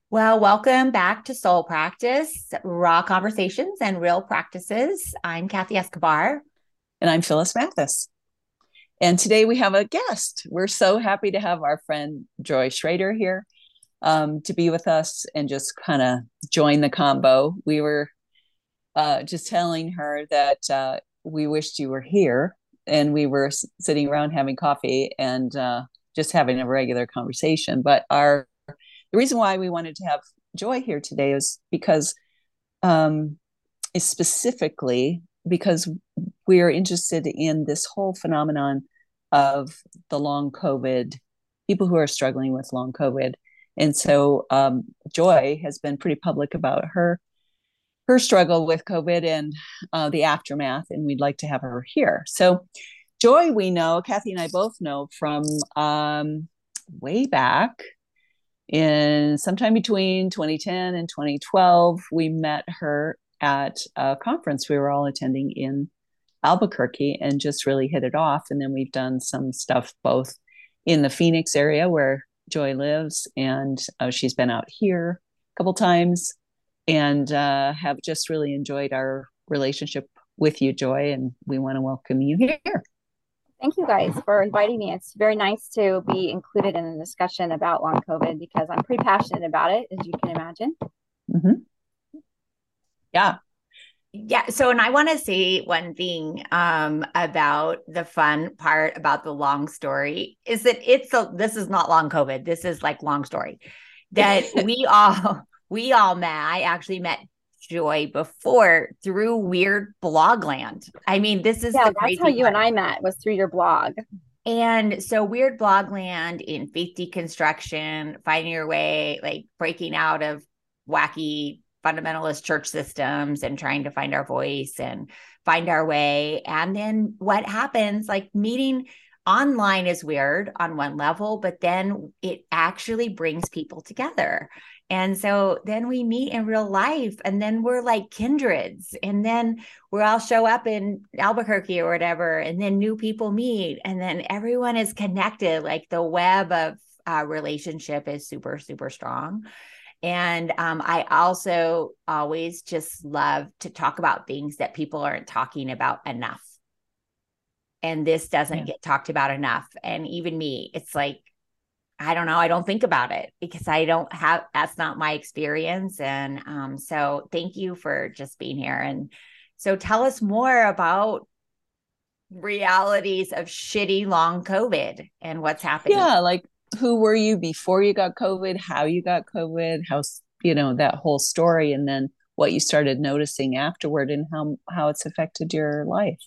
Well, welcome back to Soul Practice, Raw Conversations and Real Practices. I'm Kathy Escobar. And I'm Phyllis Mathis. And today we have a guest. We're so happy to have our friend Joy Schrader here to be with us and just kind of join the combo. We were just telling her that we wished you were here, and we were sitting around having coffee and just having a regular conversation. But the reason why we wanted to have Joy here today is because um, is specifically because we're interested in this whole phenomenon of the long COVID, people who are struggling with long COVID. And so Joy has been pretty public about her struggle with COVID and the aftermath, and we'd like to have her here. So Joy, we know, Kathy and I both know from way back in sometime between 2010 and 2012, we met her at a conference we were all attending in Albuquerque and just really hit it off. And then we've done some stuff both in the Phoenix area where Joy lives, and she's been out here a couple times, and have just really enjoyed our relationship with you, Joy. And we want to welcome you here. Thank you guys for inviting me. It's very nice to be included in a discussion about long COVID because I'm pretty passionate about it, as you can imagine. Mm-hmm. Yeah. Yeah. So, and I want to say one thing about the fun part about the long story is that this is not long COVID. This is like long story that we all met. I actually met Joy before through Weird Blogland. I mean, this is Yeah, the that's how crazy you part. and I met was through your blog. And so Weird Blogland in faith deconstruction, finding your way, like breaking out of wacky fundamentalist church systems and trying to find our voice and find our way. And then what happens, like meeting online is weird on one level, but then it actually brings people together. And so then we meet in real life and then we're like kindreds. And then we'll all show up in Albuquerque or whatever, and then new people meet, and then everyone is connected. Like the web of relationship is super, super strong. And I also always just love to talk about things that people aren't talking about enough. And this doesn't Yeah. get talked about enough. And even me, it's like, I don't know. I don't think about it because I don't have, that's not my experience. And so thank you for just being here. And so tell us more about realities of shitty long COVID and what's happening. Yeah, like who were you before you got COVID, how you got COVID, how, that whole story, and then what you started noticing afterward and how it's affected your life.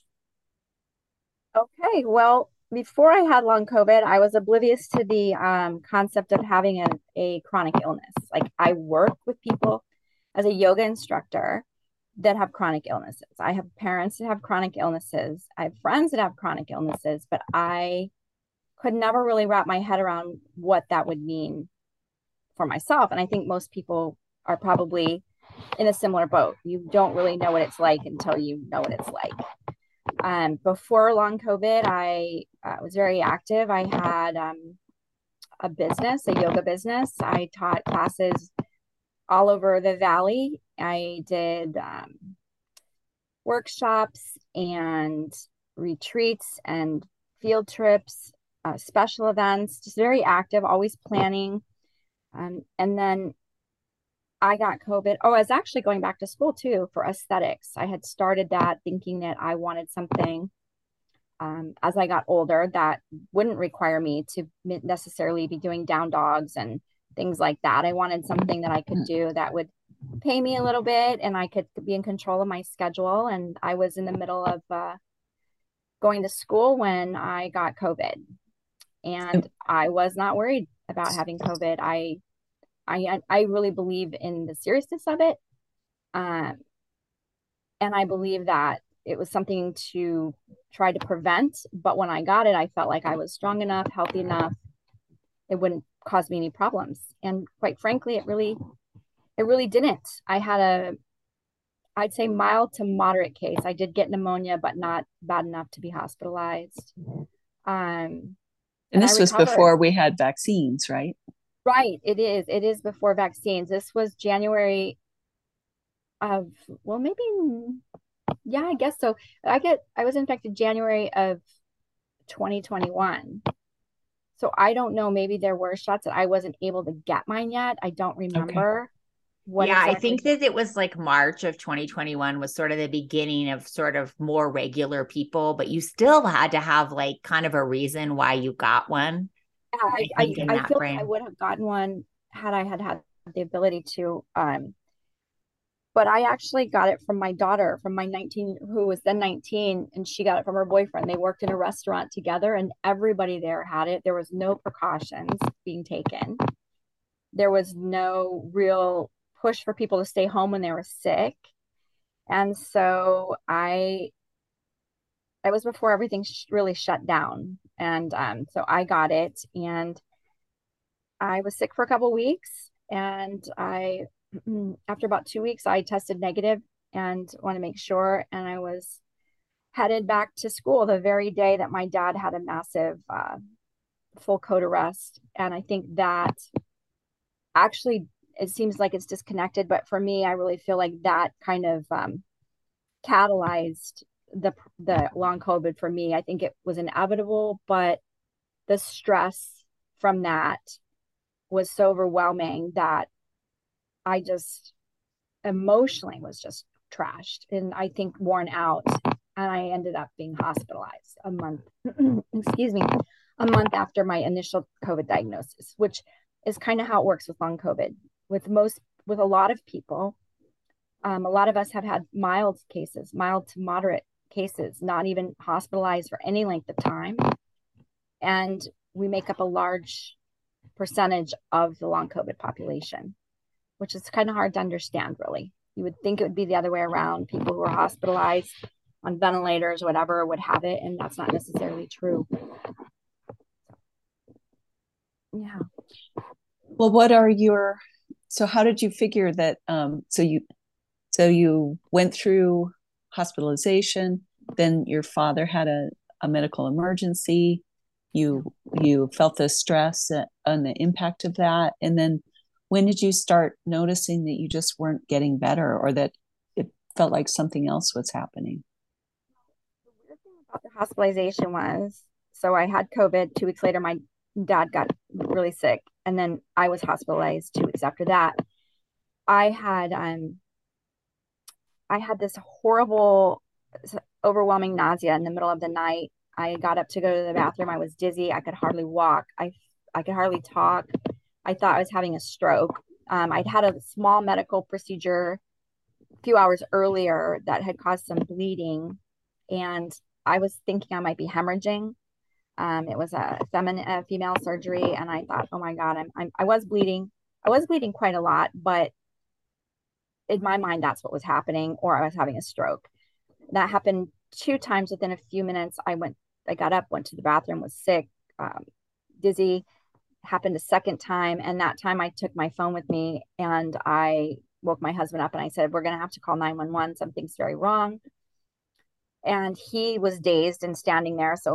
Okay, well, before I had long COVID, I was oblivious to the concept of having a chronic illness. Like I work with people as a yoga instructor that have chronic illnesses. I have parents that have chronic illnesses. I have friends that have chronic illnesses, but I could never really wrap my head around what that would mean for myself. And I think most people are probably in a similar boat. You don't really know what it's like until you know what it's like. Before long COVID, I was very active. I had a business, a yoga business. I taught classes all over the valley. I did workshops and retreats and field trips, special events, just very active, always planning. And then I got COVID. Oh, I was actually going back to school too for aesthetics. I had started that thinking that I wanted something as I got older that wouldn't require me to necessarily be doing down dogs and things like that. I wanted something that I could do that would pay me a little bit and I could be in control of my schedule. And I was in the middle of going to school when I got COVID, and I was not worried about having COVID. I really believe in the seriousness of it. Um, and I believe that it was something to try to prevent. But when I got it, I felt like I was strong enough, healthy enough. It wouldn't cause me any problems. And quite frankly, it really didn't. I had I'd say mild to moderate case. I did get pneumonia, but not bad enough to be hospitalized. And And I this was recovered. before we had vaccines, right? Right. It is. It is before vaccines. This was January of, well, maybe, yeah, I guess so. I was infected January of 2021. So I don't know. Maybe there were shots that I wasn't able to get mine yet. I don't Okay. remember what Yeah, I exactly. think that it was like March of 2021 was sort of the beginning of sort of more regular people, but you still had to have like kind of a reason why you got one, Yeah, I think, in I that feel like I frame. would have gotten one had I had the ability to. But I actually got it from my daughter, from my 19, who was then 19, and she got it from her boyfriend. They worked in a restaurant together, and everybody there had it. There was no precautions being taken. There was no real push for people to stay home when they were sick. And so I was before everything really shut down. And so I got it, and I was sick for a couple weeks. And after about 2 weeks, I tested negative and want to make sure. And I was headed back to school the very day that my dad had a massive full coat arrest. And I think that actually, it seems like it's disconnected, but for me, I really feel like that kind of catalyzed the long COVID for me. I think it was inevitable, but the stress from that was so overwhelming that I just emotionally was just trashed and I think worn out. And I ended up being hospitalized a month, excuse me, a month after my initial COVID diagnosis, which is kind of how it works with long COVID. With a lot of people, a lot of us have had mild cases, mild to moderate cases, not even hospitalized for any length of time. And we make up a large percentage of the long COVID population, which is kind of hard to understand, really. You would think it would be the other way around. People who are hospitalized on ventilators, whatever, would have it, and that's not necessarily true. Yeah. Well, so how did you figure that, so you went through hospitalization, then your father had a medical emergency, you felt the stress and the impact of that, and then when did you start noticing that you just weren't getting better or that it felt like something else was happening? The weird thing about the hospitalization was, so I had COVID. 2 weeks later, my dad got really sick, and then I was hospitalized 2 weeks after that. I had um I had this horrible, overwhelming nausea in the middle of the night. I got up to go to the bathroom. I was dizzy. I could hardly walk. I could hardly talk. I thought I was having a stroke. I'd had a small medical procedure a few hours earlier that had caused some bleeding, and I was thinking I might be hemorrhaging. It was a female surgery, and I thought, oh my God, I was bleeding. I was bleeding quite a lot, but in my mind, that's what was happening, or I was having a stroke. That happened 2 times within a few minutes. I got up, went to the bathroom, was sick, dizzy. Happened a second time, and that time I took my phone with me and I woke my husband up and I said, "We're going to have to call 911. Something's very wrong." And he was dazed and standing there. So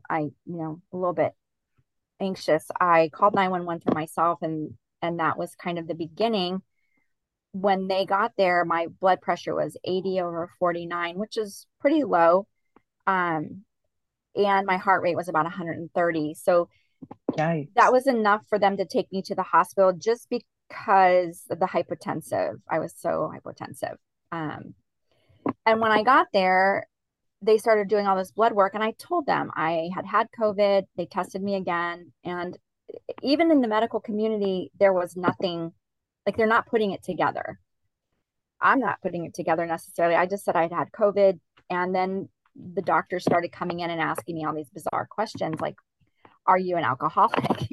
a little bit anxious. I called 911 for myself, and that was kind of the beginning. When they got there, my blood pressure was 80 over 49, which is pretty low. Um, and my heart rate was about 130. So that Yikes. was enough for them to take me to the hospital just because of the hypotensive. I was so hypotensive. Um, and when I got there, they started doing all this blood work, and I told them I had had COVID. They tested me again. And even in the medical community, there was nothing, like, they're not putting it together. I'm not putting it together necessarily. I just said I'd had COVID. And then the doctors started coming in and asking me all these bizarre questions like, are you an alcoholic?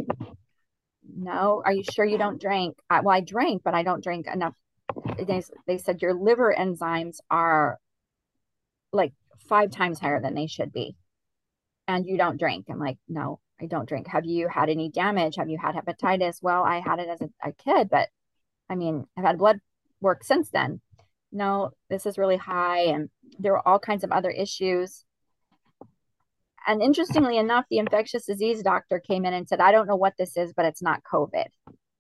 No. Are you sure you don't drink? Well, I drink, but I don't drink enough. They said your liver enzymes are like 5 times higher than they should be. And you don't drink. I'm like, no, I don't drink. Have you had any damage? Have you had hepatitis? Well, I had it as a kid, but I mean, I've had blood work since then. No, this is really high. And there were all kinds of other issues. And interestingly enough, the infectious disease doctor came in and said, I don't know what this is, but it's not COVID.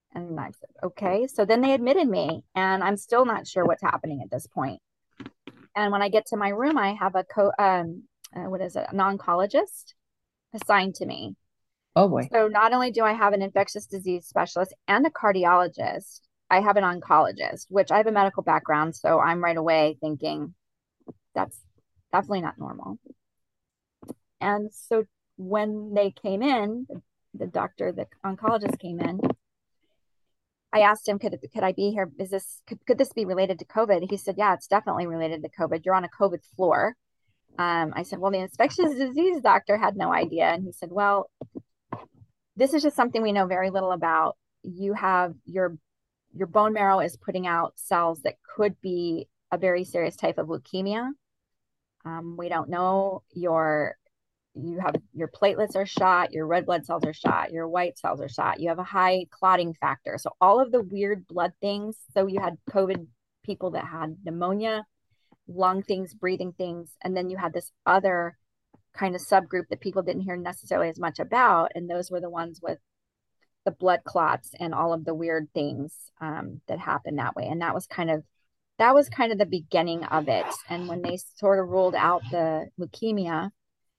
And I said, okay. So then they admitted me, and I'm still not sure what's happening at this point. And when I get to my room, I have a what is it, an oncologist assigned to me. Oh boy. So not only do I have an infectious disease specialist and a cardiologist, I have an oncologist, which I have a medical background. So I'm right away thinking that's definitely not normal. And so when they came in, the doctor, the oncologist came in, I asked him, could I be here? Could this be related to COVID? He said, yeah, it's definitely related to COVID. You're on a COVID floor. I said, well, the infectious disease doctor had no idea. And he said, well, this is just something we know very little about. You have your bone marrow is putting out cells that could be a very serious type of leukemia. We don't know you have your platelets are shot, your red blood cells are shot, your white cells are shot. You have a high clotting factor. So all of the weird blood things. So you had COVID people that had pneumonia, lung things, breathing things, and then you had this other kind of subgroup that people didn't hear necessarily as much about, and those were the ones with the blood clots and all of the weird things that happened that way. And that was kind of the beginning of it. And when they sort of ruled out the leukemia,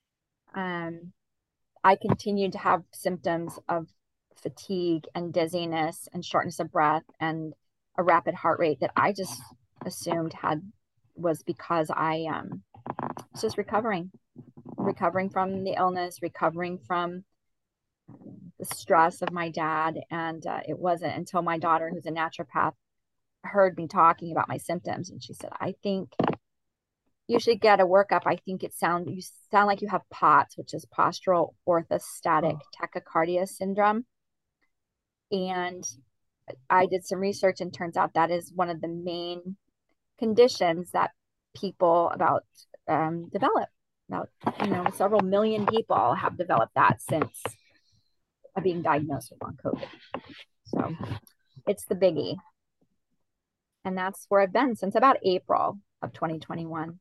I continued to have symptoms of fatigue and dizziness and shortness of breath and a rapid heart rate that I just assumed was because I was just recovering from the illness, recovering from the stress of my dad. And it wasn't until my daughter, who's a naturopath, heard me talking about my symptoms, and she said, I think you should get a workup. I think you sound like you have POTS, which is postural orthostatic tachycardia syndrome. And I did some research, and turns out that is one of the main conditions that people develop. About several million people have developed that since being diagnosed with long COVID. So it's the biggie. And that's where I've been since about April of 2021.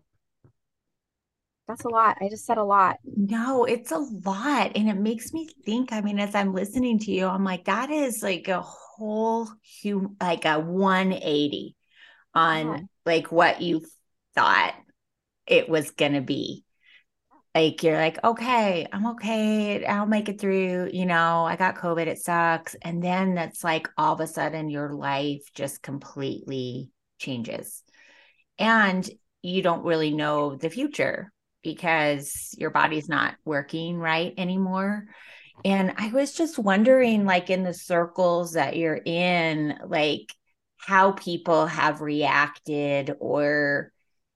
That's a lot. I just said a lot. No, it's a lot. And it makes me think, I mean, as I'm listening to you, I'm like, that is like a whole like a 180 on like what you thought it was going to be. Like, you're like, okay, I'm okay. I'll make it through. I got COVID. It sucks. And then that's like all of a sudden your life just completely changes. And you don't really know the future because your body's not working right anymore. And I was just wondering, like, in the circles that you're in, like, how people have reacted or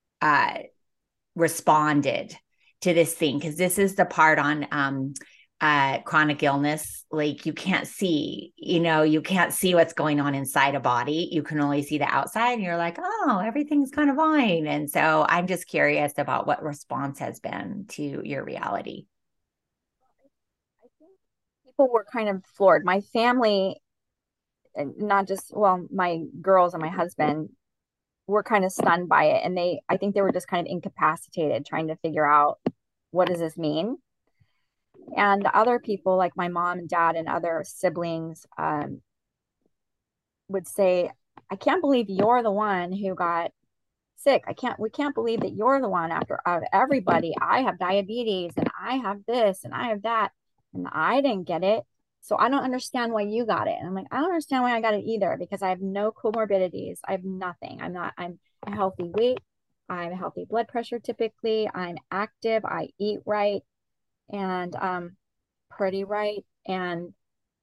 responded to this thing, because this is the part on chronic illness. Like, you can't see what's going on inside a body. You can only see the outside, and you're like, oh, everything's kind of fine. And so I'm just curious about what response has been to your reality. I think people were kind of floored. My family, not just, well, my girls and my husband were kind of stunned by it. And I think they were just kind of incapacitated trying to figure out, what does this mean? And other people like my mom and dad and other siblings would say, I can't believe you're the one who got sick. We can't believe that you're the one out of everybody. I have diabetes and I have this and I have that, and I didn't get it. So I don't understand why you got it. And I'm like, I don't understand why I got it either, because I have no comorbidities. I have nothing. I'm a healthy weight. I'm a healthy blood pressure typically. I'm active. I eat right and pretty right. And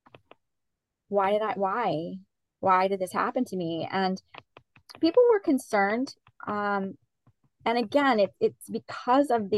why did this happen to me? And people were concerned. And again, it's because of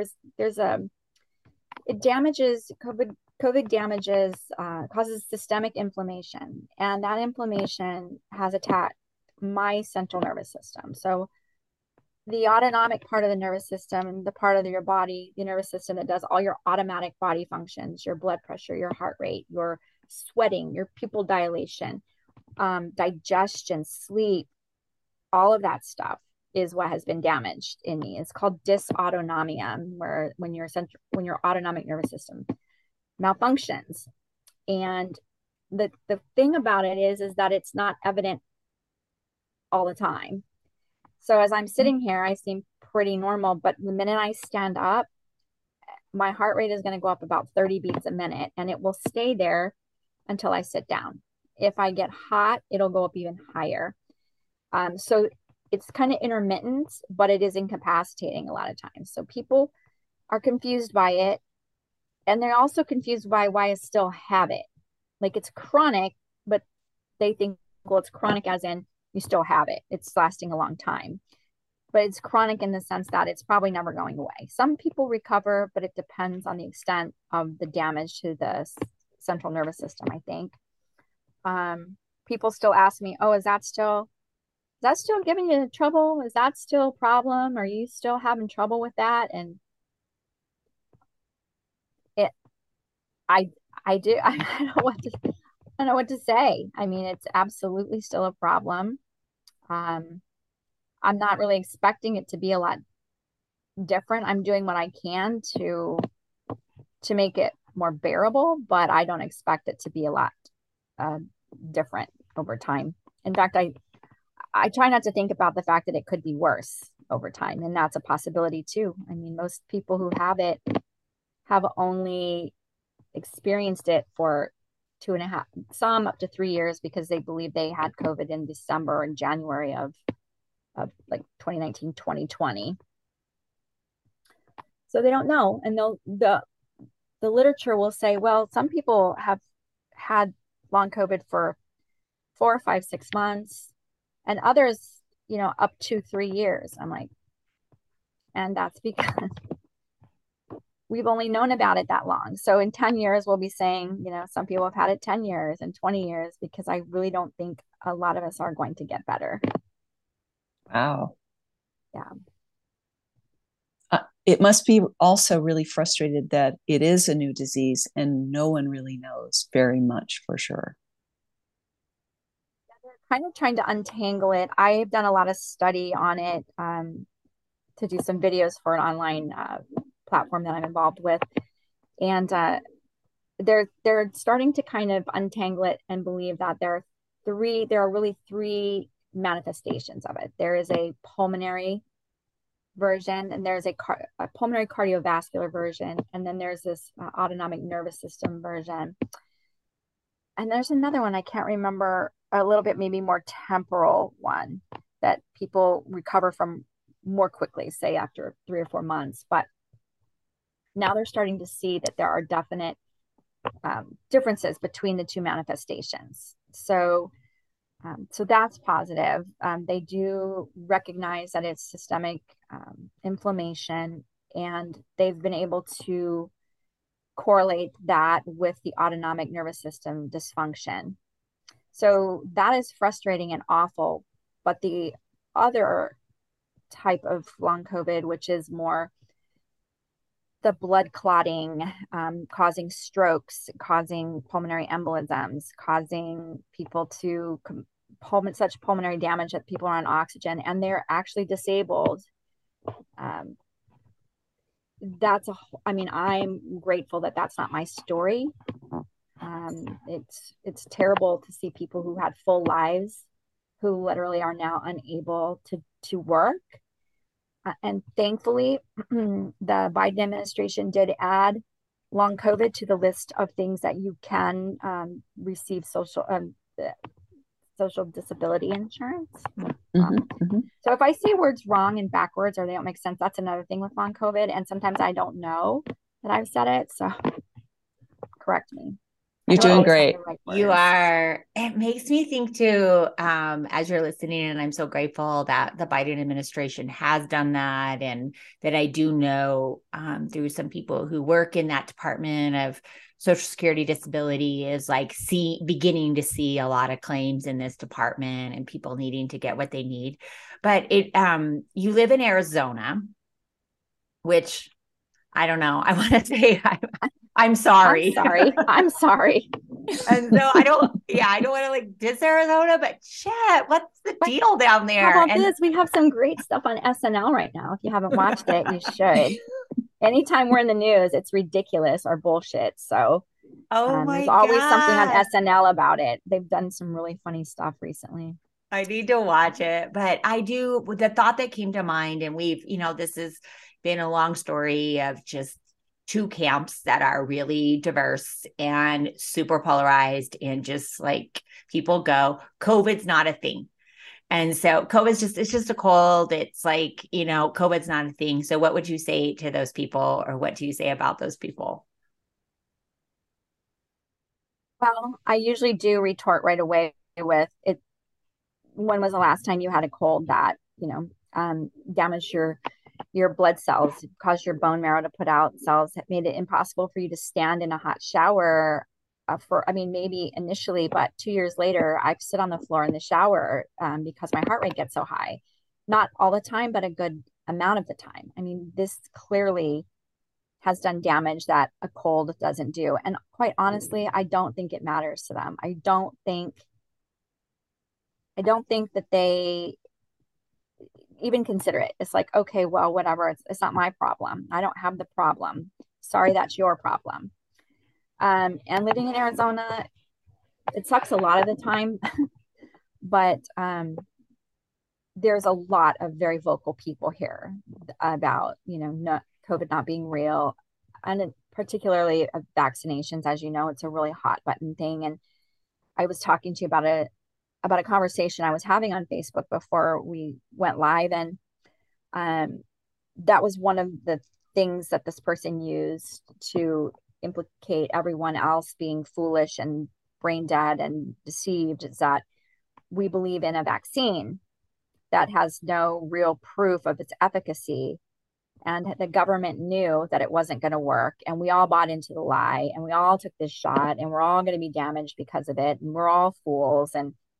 it damages COVID damages, causes systemic inflammation, and that inflammation has attacked my central nervous system. So the autonomic part of the nervous system, the part of your body, the nervous system that does all your automatic body functions, your blood pressure, your heart rate, your sweating, your pupil dilation, digestion, sleep, all of that stuff is what has been damaged in me. It's called dysautonomia, where when your autonomic nervous system malfunctions. And the thing about it is that it's not evident all the time. So as I'm sitting here, I seem pretty normal, but the minute I stand up, my heart rate is going to go up about 30 beats a minute, and it will stay there until I sit down. If I get hot, it'll go up even higher. So it's kind of intermittent, but it is incapacitating a lot of times. So people are confused by it, and they're also confused by why I still have it. Like it's chronic, but they think, well, it's chronic as in you still have it. It's lasting a long time. But it's chronic in the sense that it's probably never going away. Some people recover, but it depends on the extent of the damage to the central nervous system, I think. People still ask me, oh, is that still giving you trouble? Is that still a problem? Are you still having trouble with that? And I do. I don't know what to say. I mean, it's absolutely still a problem. I'm not really expecting it to be a lot different. I'm doing what I can to make it more bearable, but I don't expect it to be a lot different over time. In fact, I try not to think about the fact that it could be worse over time, and that's a possibility too. I mean, most people who have it have only experienced it for 2.5, some up to 3 years, because they believe they had COVID in December and January of like 2019, 2020. So they don't know. And the literature will say, well, some people have had long COVID for 4, 5, 6 months, and others, up to 3 years. I'm like, and that's because we've only known about it that long. So in 10 years, we'll be saying, some people have had it 10 years and 20 years, because I really don't think a lot of us are going to get better. Wow. Yeah. It must be also really frustrated that it is a new disease and no one really knows very much for sure. They're kind of trying to untangle it. I've done a lot of study on it to do some videos for an online platform that I'm involved with. And they're starting to kind of untangle it and believe that there are really three manifestations of it. There is a pulmonary version, and there's a pulmonary cardiovascular version, and then there's this autonomic nervous system version, and there's another one I can't remember, a little bit maybe more temporal one that people recover from more quickly, say after 3 or 4 months. But now they're starting to see that there are definite differences between the two manifestations. So that's positive. They do recognize that it's systemic inflammation, and they've been able to correlate that with the autonomic nervous system dysfunction. So that is frustrating and awful. But the other type of long COVID, which is more the blood clotting, causing strokes, causing pulmonary embolisms, causing people to such pulmonary damage that people are on oxygen and they're actually disabled. I'm grateful that that's not my story. It's terrible to see people who had full lives who literally are now unable to work. And thankfully, the Biden administration did add long COVID to the list of things that you can receive social disability insurance. So if I say words wrong and backwards, or they don't make sense, that's another thing with long COVID. And sometimes I don't know that I've said it. So correct me. You're doing great. You are. It makes me think too, as you're listening, and I'm so grateful that the Biden administration has done that, and that I do know through some people who work in that Department of Social Security Disability is like beginning to see a lot of claims in this department and people needing to get what they need. But you live in Arizona, which I don't know. I want to say I'm sorry. I'm sorry. And so I don't want to like diss Arizona, but shit, what's the deal down there? How about this? We have some great stuff on SNL right now. If you haven't watched it, you should. Anytime we're in the news, it's ridiculous or bullshit. So Oh There's my always something on God. SNL about it. They've done some really funny stuff recently. I need to watch it. But I do, the thought that came to mind, and this has been a long story of just two camps that are really diverse and super polarized, and just like people go, COVID's not a thing. And so it's just a cold. It's like, COVID's not a thing. So what would you say to those people, or what do you say about those people? Well, I usually do retort right away with it. When was the last time you had a cold that, damaged your blood cells, caused your bone marrow to put out cells, that made it impossible for you to stand in a hot shower I mean, maybe initially, but 2 years later, I sit on the floor in the shower because my heart rate gets so high. Not all the time, but a good amount of the time. I mean, this clearly has done damage that a cold doesn't do. And quite honestly, I don't think it matters to them. I don't think that they even consider it. It's like, okay, well, whatever. It's not my problem. I don't have the problem. Sorry, that's your problem. And living in Arizona, it sucks a lot of the time, but there's a lot of very vocal people here about, not COVID not being real, and particularly vaccinations. As you know, it's a really hot button thing. And I was talking to you about a conversation I was having on Facebook before we went live, and um, that was one of the things that this person used to implicate everyone else being foolish and brain dead and deceived, is that we believe in a vaccine that has no real proof of its efficacy. And the government knew that it wasn't going to work. And we all bought into the lie, and we all took this shot, and we're all going to be damaged because of it. And we're all fools.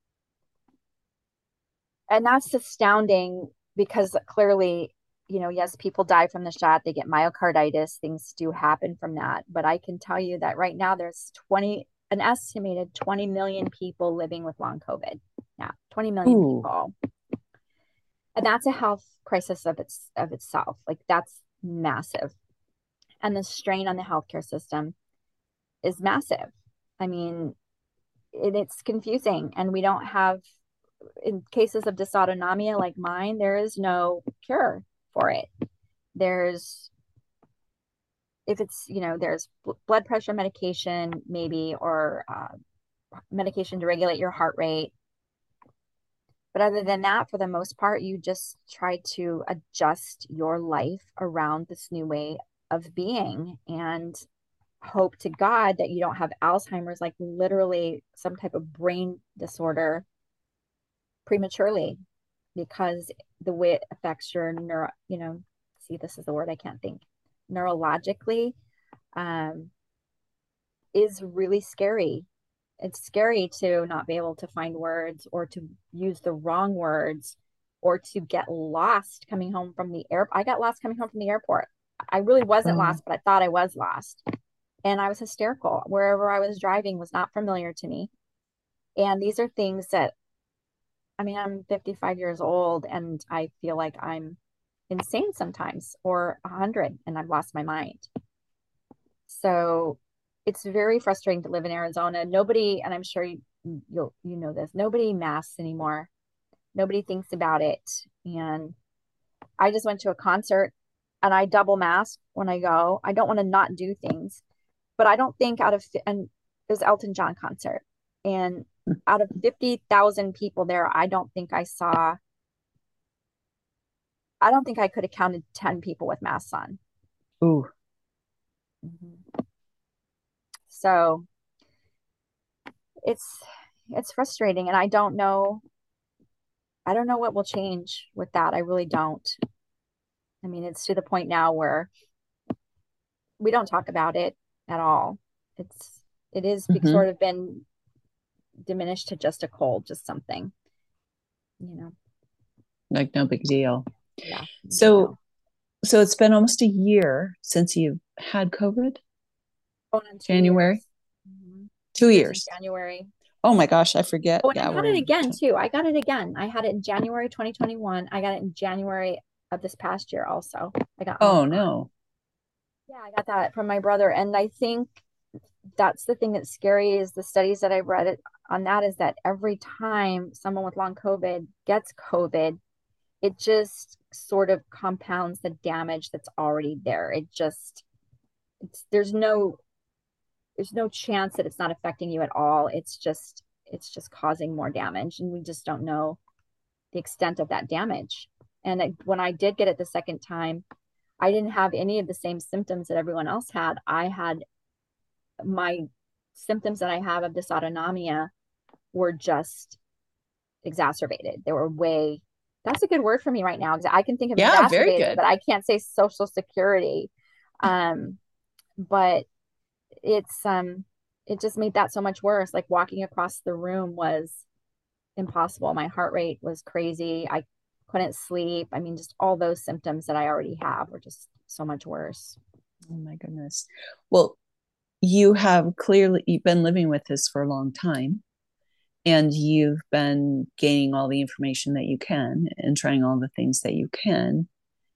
And that's astounding because clearly, yes, people die from the shot, they get myocarditis, things do happen from that. But I can tell you that right now there's an estimated 20 million people living with long COVID. Now, 20 million Ooh. people. And that's a health crisis of itself. Like, that's massive. And the strain on the healthcare system is massive. I mean, it's confusing, and we don't have, in cases of dysautonomia like mine, there is no cure for it. There's, if it's, there's blood pressure medication, maybe, or medication to regulate your heart rate. But other than that, for the most part, you just try to adjust your life around this new way of being, and hope to God that you don't have Alzheimer's, like literally some type of brain disorder, prematurely, because the way it affects your see, this is the word I can't think, neurologically, um, is really scary. It's scary to not be able to find words, or to use the wrong words, or to get lost coming home from the airport. I got lost coming home from the airport. I really wasn't lost, but I thought I was lost. And I was hysterical. Wherever I was driving was not familiar to me. And these are things that, I mean, I'm 55 years old, and I feel like I'm insane sometimes, or 100, and I've lost my mind. So it's very frustrating to live in Arizona. Nobody, and I'm sure you know this, nobody masks anymore. Nobody thinks about it. And I just went to a concert, and I double mask when I go. I don't want to not do things, but I don't think and it was Elton John concert. And out of 50,000 people there, I don't think I could have counted 10 people with masks on. Ooh. Mm-hmm. So it's frustrating, and I don't know what will change with that. I really don't. I mean, it's to the point now where we don't talk about it at all. It is Mm-hmm. sort of been diminished to just a cold, just something, you know. Like no big deal. Yeah. So so it's been almost a year since you had COVID? Going on 2 years. January? Mhm. 2 years in two years. January. Oh my gosh, I forget. Oh, and Yeah, I had we're it in. again too. I got it again. I had it in January 2021. I got it in January of this past year also. I got Oh Omicron. no. Yeah, I got that from my brother. And I think that's the thing that's scary is the studies that I've read on that is that every time someone with long COVID gets COVID, it just sort of compounds the damage that's already there. There's no chance that it's not affecting you at all. It's just causing more damage, and we just don't know the extent of that damage. And when I did get it the second time, I didn't have any of the same symptoms that everyone else had. I had my symptoms that I have of dysautonomia were just exacerbated. They were way, that's a good word for me right now because I can think of Yeah, very exacerbated, good. but I can't say social security. But it just made that so much worse. Like walking across the room was impossible. My heart rate was crazy. I couldn't sleep. I mean, just all those symptoms that I already have were just so much worse. Oh my goodness. Well, you've been living with this for a long time, and you've been gaining all the information that you can and trying all the things that you can.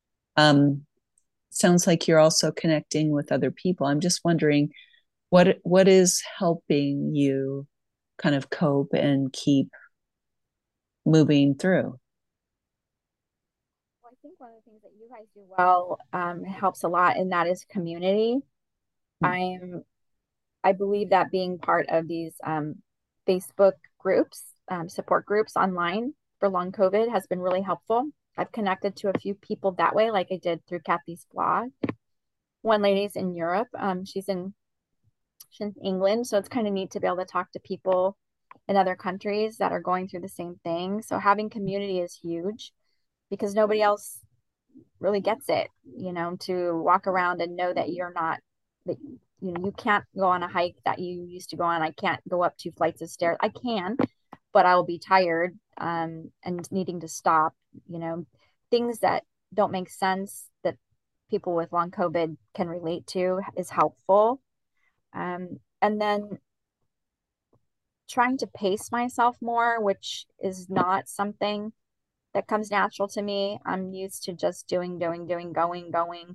Sounds like you're also connecting with other people. I'm just wondering what is helping you kind of cope and keep moving through. Well, I think one of the things that you guys do well helps a lot, and that is community. I'm I believe that being part of these Facebook groups, support groups online for long COVID has been really helpful. I've connected to a few people that way, like I did through Kathy's blog. One lady's in Europe. She's in England, so it's kind of neat to be able to talk to people in other countries that are going through the same thing. So having community is huge because nobody else really gets it, to walk around and know that you're not that you can't go on a hike that you used to go on. I can't go up 2 flights of stairs. I can, but I will be tired and needing to stop, things that don't make sense that people with long COVID can relate to is helpful. And then trying to pace myself more, which is not something that comes natural to me. I'm used to just doing, going.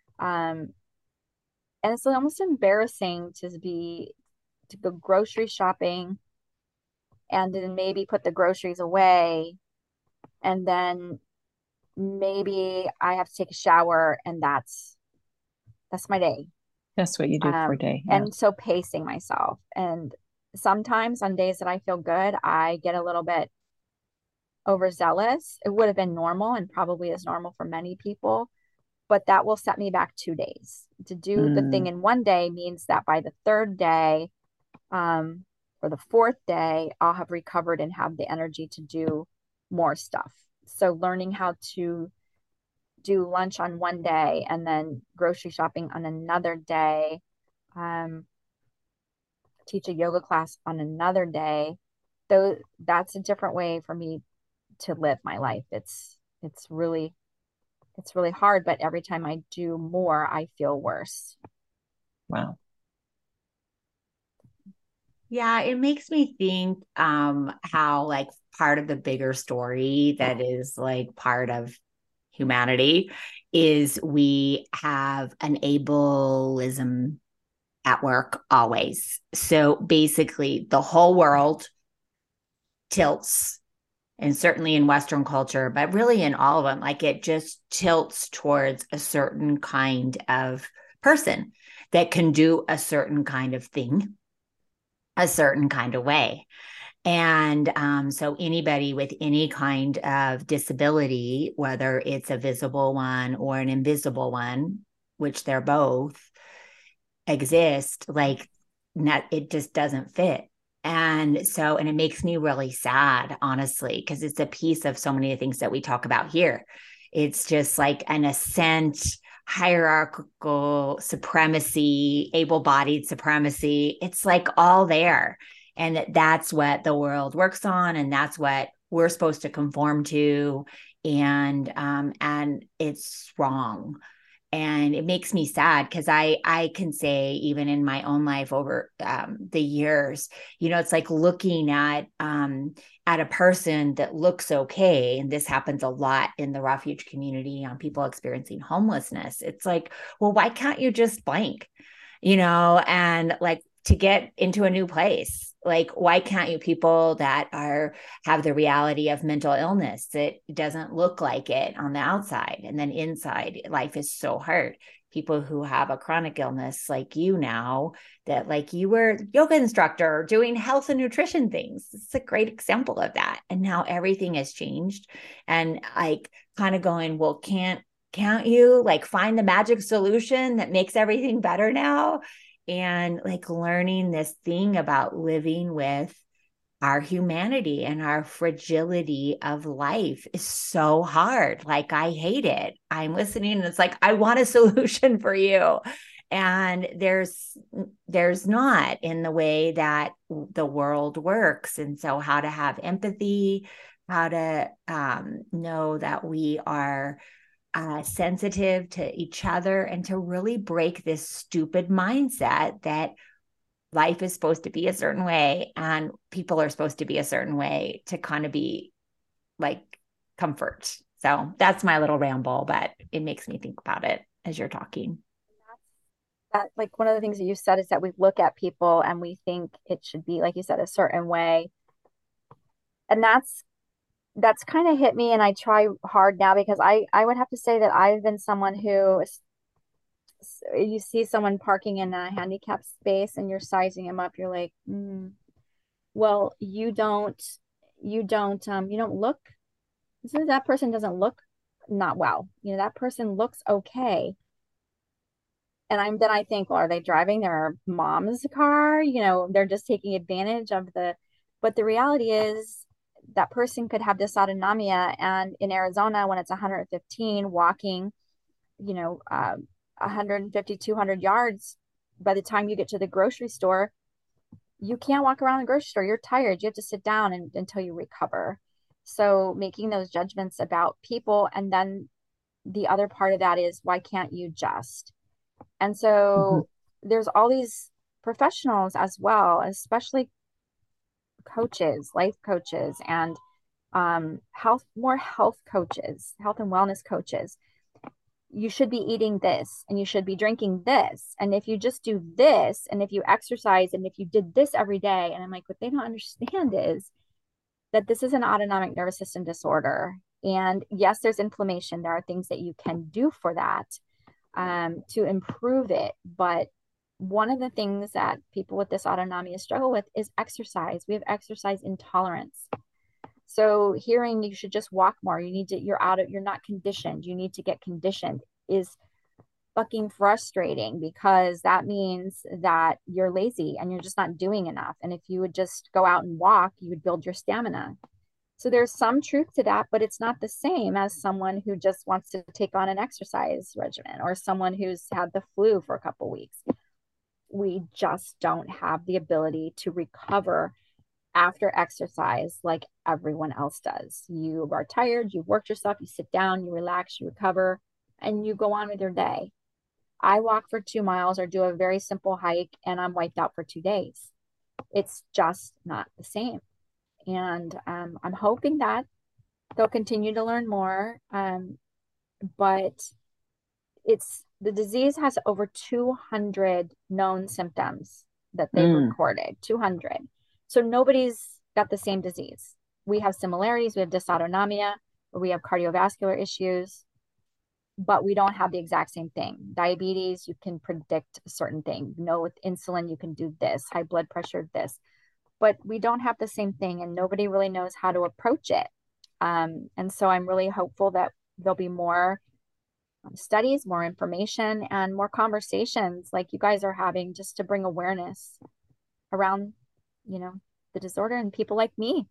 And it's almost embarrassing to go grocery shopping and then maybe put the groceries away and then maybe I have to take a shower and that's my day. That's what you do for a day. Yeah. And so pacing myself. And sometimes on days that I feel good, I get a little bit overzealous. It would have been normal and probably is normal for many people, but that will set me back 2 days. To do the thing in one day means that by the third day, or the fourth day, I'll have recovered and have the energy to do more stuff. So learning how to do lunch on one day and then grocery shopping on another day, teach a yoga class on another day, though that's a different way for me to live my life. It's really hard, but every time I do more, I feel worse. Wow. Yeah, it makes me think how like part of the bigger story that is like part of humanity is we have an ableism at work always. So basically the whole world tilts, and certainly in Western culture, but really in all of them, like it just tilts towards a certain kind of person that can do a certain kind of thing a certain kind of way. And so anybody with any kind of disability, whether it's a visible one or an invisible one, which they're both, exist, like it just doesn't fit. And it makes me really sad, honestly, because it's a piece of so many things that we talk about here. It's just like an ascent, hierarchical supremacy, able-bodied supremacy. It's like all there. And that's what the world works on. And that's what we're supposed to conform to. And it's wrong. And it makes me sad because I can say even in my own life over the years, it's like looking at a person that looks okay. And this happens a lot in the refuge community on people experiencing homelessness. It's like, well, why can't you just blank? And like to get into a new place. Like, why can't you people that have the reality of mental illness that doesn't look like it on the outside, and then inside life is so hard. People who have a chronic illness like you now, that like you were yoga instructor doing health and nutrition things. It's a great example of that. And now everything has changed. And like kind of going, well, can't you like find the magic solution that makes everything better now? And like learning this thing about living with our humanity and our fragility of life is so hard. Like, I hate it. I'm listening and it's like, I want a solution for you. And there's not in the way that the world works. And so how to have empathy, how to know that we are sensitive to each other, and to really break this stupid mindset that life is supposed to be a certain way and people are supposed to be a certain way to kind of be like comfort. So that's my little ramble, but it makes me think about it as you're talking. That, like, one of the things that you said is that we look at people and we think it should be, like you said, a certain way. And that's kind of hit me, and I try hard now, because I would have to say that I've been someone who, you see someone parking in a handicapped space and you're sizing them up, you're like, well, you don't look, so that person doesn't look not well, that person looks okay. And I think, well, are they driving their mom's car? They're just taking advantage of but the reality is that person could have dysautonomia. And in Arizona, when it's 115, walking, 150, 200 yards, by the time you get to the grocery store, you can't walk around the grocery store. You're tired. You have to sit down until you recover. So making those judgments about people. And then the other part of that is, why can't you just? And so there's all these professionals as well, especially coaches, life coaches, and health coaches, health and wellness coaches. You should be eating this, and you should be drinking this. And if you just do this, and if you exercise, and if you did this every day. And I'm like, what they don't understand is that this is an autonomic nervous system disorder. And yes, there's inflammation. There are things that you can do for that to improve it. But one of the things that people with dysautonomia struggle with is exercise. We have exercise intolerance. So hearing you should just walk more, you're not conditioned, you need to get conditioned, is fucking frustrating, because that means that you're lazy and you're just not doing enough. And if you would just go out and walk, you would build your stamina. So there's some truth to that, but it's not the same as someone who just wants to take on an exercise regimen, or someone who's had the flu for a couple weeks. We just don't have the ability to recover after exercise like everyone else does. You are tired, you've worked yourself, you sit down, you relax, you recover, and you go on with your day. I walk for 2 miles or do a very simple hike and I'm wiped out for 2 days. It's just not the same. And I'm hoping that they'll continue to learn more. But the disease has over 200 known symptoms that they've recorded, 200. So nobody's got the same disease. We have similarities. We have dysautonomia, or we have cardiovascular issues, but we don't have the exact same thing. Diabetes, you can predict a certain thing. With insulin, you can do this. High blood pressure, this. But we don't have the same thing, and nobody really knows how to approach it. And so I'm really hopeful that there'll be more studies, more information, and more conversations like you guys are having, just to bring awareness around the disorder and people like me.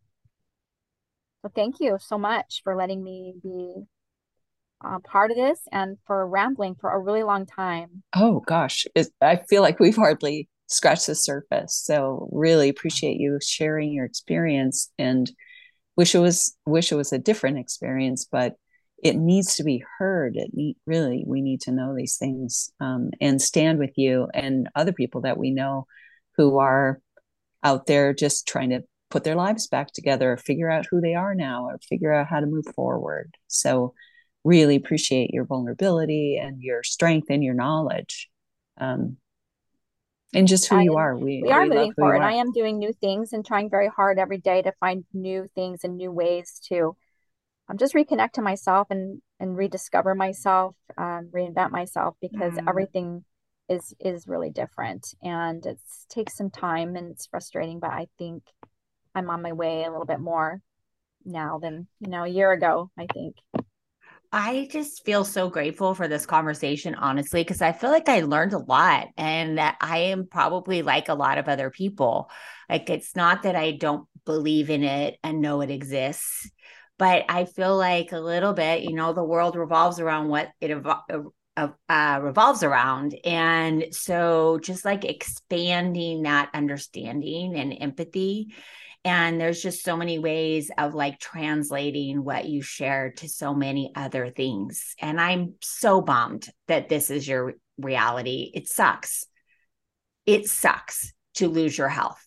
So thank you so much for letting me be part of this, and for rambling for a really long time. Oh gosh, I feel like we've hardly scratched the surface. So really appreciate you sharing your experience, and wish it was a different experience, but it needs to be heard. We need to know these things, and stand with you and other people that we know who are out there just trying to put their lives back together, figure out who they are now, or figure out how to move forward. So really appreciate your vulnerability and your strength and your knowledge. And just who you And are. We we are love moving who you forward. I are. am doing new things and trying very hard every day to find new things and new ways to just reconnect to myself and rediscover myself, reinvent myself because Mm. everything is really different and it takes some time and it's frustrating, but I think I'm on my way a little bit more now than, a year ago, I think. I just feel so grateful for this conversation, honestly, because I feel like I learned a lot and that I am probably like a lot of other people. Like, it's not that I don't believe in it and know it exists, but I feel like a little bit, the world revolves around what it revolves around. And so just like expanding that understanding and empathy. And there's just so many ways of like translating what you shared to so many other things. And I'm so bummed that this is your reality. It sucks. It sucks to lose your health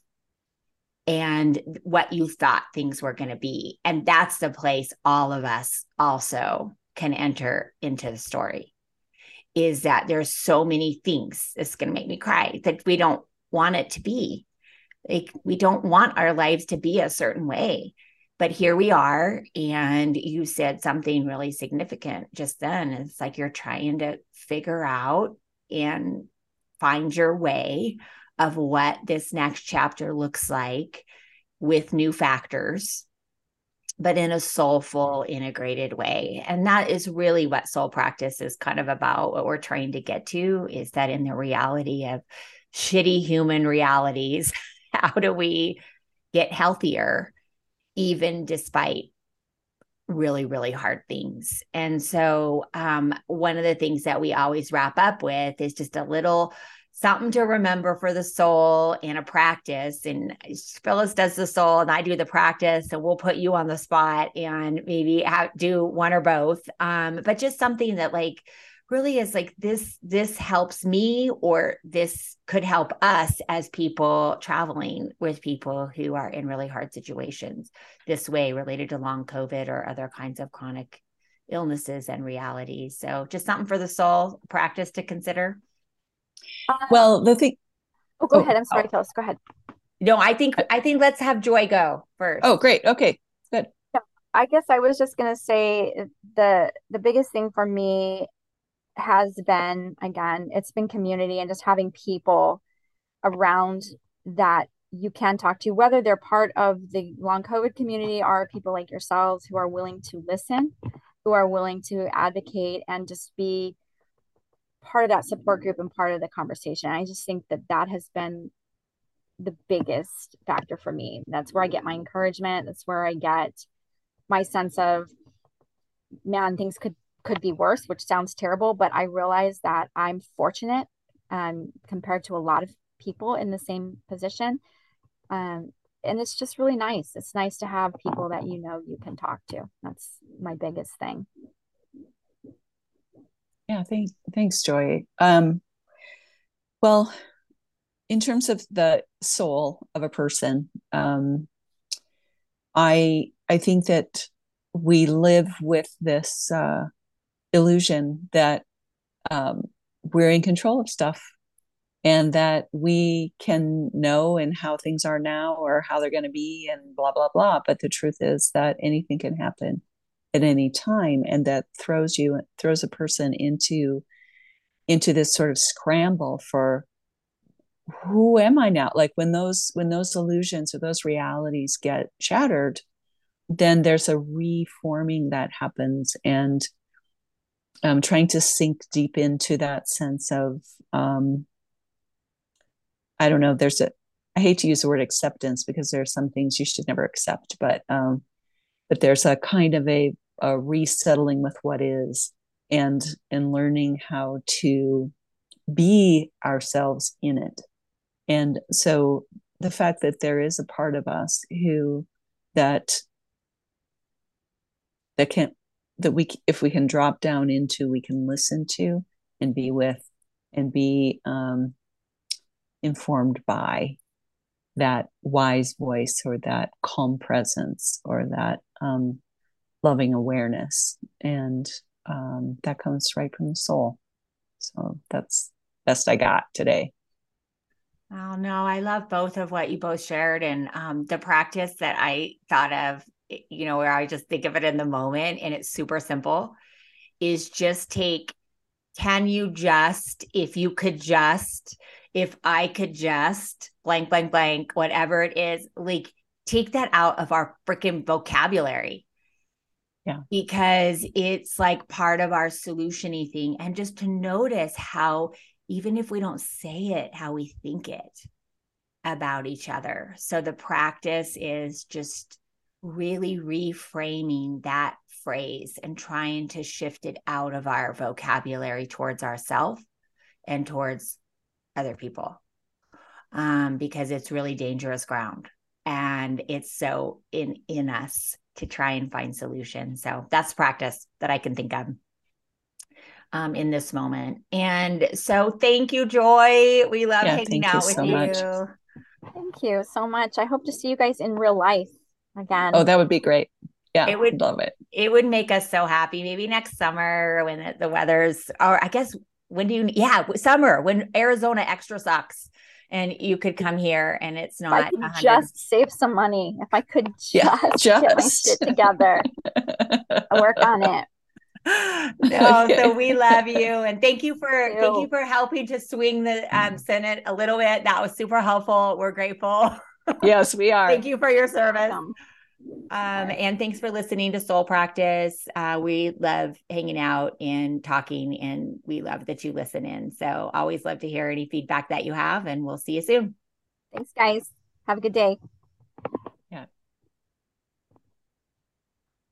and what you thought things were going to be. And that's the place all of us also can enter into the story, is that there's so many things that's going to make me cry that we don't want it to be. Like, we don't want our lives to be a certain way. But here we are. And you said something really significant just then. It's like you're trying to figure out and find your way of what this next chapter looks like with new factors, but in a soulful, integrated way. And that is really what soul practice is kind of about. What we're trying to get to is that in the reality of shitty human realities, how do we get healthier, even despite really, really hard things? And so, one of the things that we always wrap up with is just a little something to remember for the soul and a practice. And Phyllis does the soul and I do the practice, and we'll put you on the spot and maybe do one or both. But just something that like really is like this helps me, or this could help us as people traveling with people who are in really hard situations this way, related to long COVID or other kinds of chronic illnesses and realities. So just something for the soul, practice to consider. Well, the thing, Oh, go oh, ahead. I'm sorry, Phyllis. Go ahead. No, I think let's have Joy go first. oh, great. Okay, good. Yeah, I guess I was just gonna say the biggest thing for me has been, again, it's been community and just having people around that you can talk to, whether they're part of the long COVID community or people like yourselves who are willing to listen, who are willing to advocate and just be part of that support group and part of the conversation. I just think that has been the biggest factor for me. That's where I get my encouragement. That's where I get my sense of, man, things could be worse, which sounds terrible, but I realize that I'm fortunate compared to a lot of people in the same position. And it's just really nice. It's nice to have people that you can talk to. That's my biggest thing. Yeah, thanks, Joy. Well, in terms of the soul of a person, I think that we live with this illusion that we're in control of stuff and that we can know and how things are now or how they're going to be and blah blah blah. But the truth is that anything can happen at any time, and that throws a person into this sort of scramble for who am I now? Like when those illusions or those realities get shattered, then there's a reforming that happens, and trying to sink deep into that sense of I don't know. I hate to use the word acceptance because there are some things you should never accept, but there's a kind of a resettling with what is, and learning how to be ourselves in it. And so the fact that there is a part of us who that that can that we if we can drop down into, we can listen to and be with and be informed by that wise voice or that calm presence or that loving awareness, and that comes right from the soul. So that's best I got today. Oh no, I love both of what you both shared. And the practice that I thought of, where I just think of it in the moment and it's super simple, is just take, if you could just, if I could just blank, blank, blank, whatever it is, like take that out of our freaking vocabulary. Yeah. Because it's like part of our solutiony thing. And just to notice how, even if we don't say it, how we think it about each other. So the practice is just really reframing that phrase and trying to shift it out of our vocabulary towards ourselves and towards other people, because it's really dangerous ground and it's so in us to try and find solutions. So that's practice that I can think of in this moment. And so thank you, Joy. We love hanging thank you out with so you. much. Thank you so much. I hope to see you guys in real life again. Oh, that would be great. Yeah, It would love it. It would make us so happy. Maybe next summer when the weather's, or I guess summer when Arizona extra sucks and you could come here and it's not. If I could just save some money. If I could just get my shit together, I'll work on it. No, okay. So we love you and thank you for helping to swing the Senate a little bit. That was super helpful. We're grateful. Yes, we are. Thank you for your service. And thanks for listening to Soul Practice. We love hanging out and talking, and we love that you listen in. So always love to hear any feedback that you have, and we'll see you soon. Thanks, guys. Have a good day.